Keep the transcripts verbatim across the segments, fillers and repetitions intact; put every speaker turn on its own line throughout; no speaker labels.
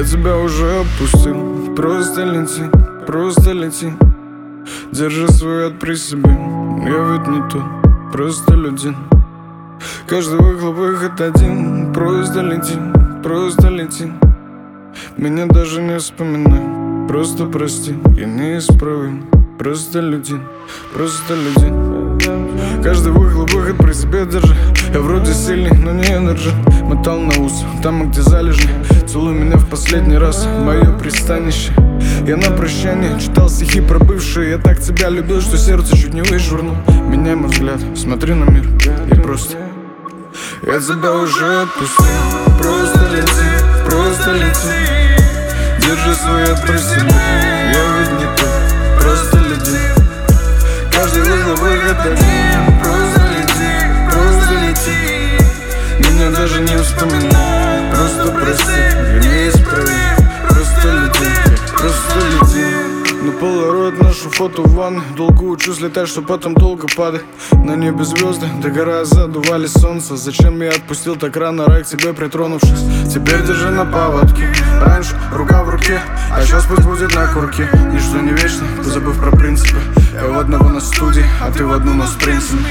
Я тебя уже отпустил. Просто лети, просто лети. Держи свой яд при себе. Я ведь не тот, просто людей. Каждый выхлоп выход один. Просто лети, просто лети. Меня даже не вспоминай. Просто прости, я неисправим. Просто люди, просто люди. Каждый выхлоп выход при себе держи. Я вроде сильный, но не энерджи. Мотал на ус, там где залежни. Целуй меня в последний раз, мое пристанище. Я на прощание читал стихи про бывшие. Я так тебя любил, что сердце чуть не вышвырнул. Меняй мой взгляд, смотри на мир и просто. Я тебя уже отпустил. Просто лети, просто лети. Держи свой яд при себе. Я ведь не тот, просто лети. Каждый выхлоп выход один. Просто лети, просто лети. Меня даже не вспоминай. Просто прости, я неисправим. Просто лети, просто лети. На полароид ношу фото в ванной. Долго учусь летать, что потом долго падать. На небе звезды, догорая, задували солнце. Зачем я отпустил так рано рай к тебе притронувшись? Теперь держи на поводке. Раньше рука в руке, а сейчас пусть будет на курке. Ничто не вечно, позабыв про принципы. Я в одного на студии, а ты в одну, но с принципами.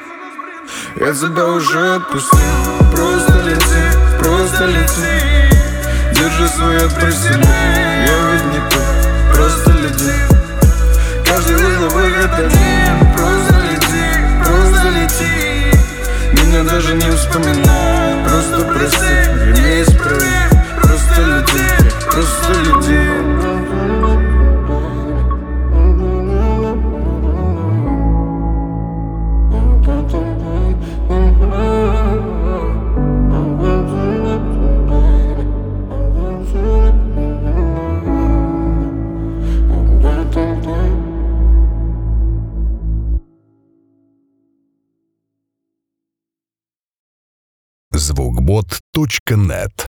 Я тебя уже отпустил. Просто лети, просто лети. Держи свой яд при себе. Я ведь не тот, просто лети. Каждый выхлоп выход один. Просто лети, просто лети. Меня даже не вспоминай. Просто прости, я неисправим. Просто лети, просто лети.
звукбот точка нет